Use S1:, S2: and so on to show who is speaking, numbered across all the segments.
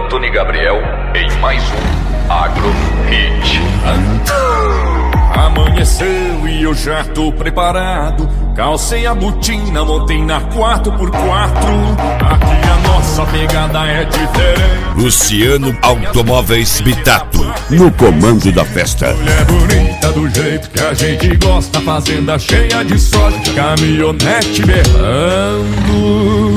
S1: Anthony Gabriel em mais um Agro Hit.
S2: Amanheceu e eu já tô preparado. Calcei a botina, montei na 4x4. Aqui a nossa pegada é diferente.
S3: Luciano Automóveis Bitato, no comando da festa.
S2: Mulher bonita do jeito que a gente gosta, fazenda cheia de soja, caminhonete berrando.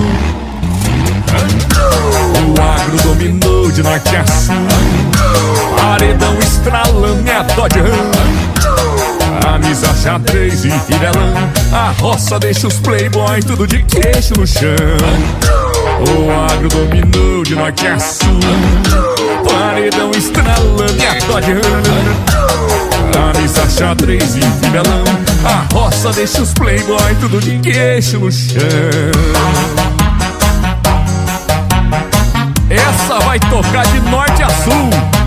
S2: O agro dominou de norte a sul, paredão estralando e a Dodge Ram. A misa xadrez e fivelão, a roça deixa os playboy tudo de queixo no chão. O agro dominou de norte a sul, paredão estralando e a Dodge Ram. A misa xadrez e fivelão, a roça deixa os playboy tudo de queixo no chão. Essa vai tocar de norte a sul.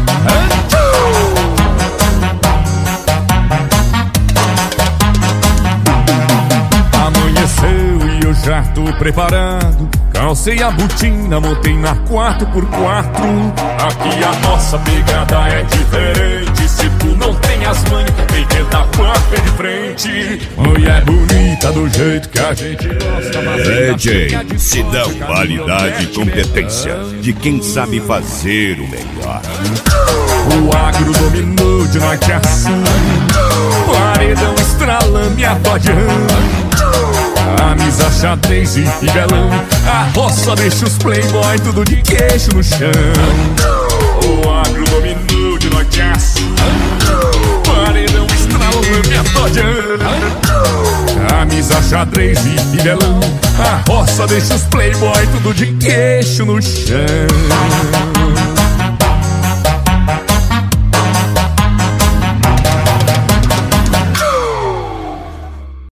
S2: Amanheceu e eu já tô preparado. Calcei a botina, montei na 4x4. Aqui a nossa pegada é diferente. Se tu não tem as manhas, vem tentar placa de frente. Mulher bonita do jeito que a gente gosta.
S3: DJ Sidão, qualidade e competência de quem sabe fazer o melhor.
S2: O agro dominou de norte a sul, paredão estralando e a Dodge Ram. A misa xadrez e fivelão, a roça deixa os playboy tudo de queixo no chão. O agro dominou de norte a sul, paredão estralando e a Dodge Ram. A misa xadrez e fivelão, a roça deixa os playboy tudo de queixo no chão.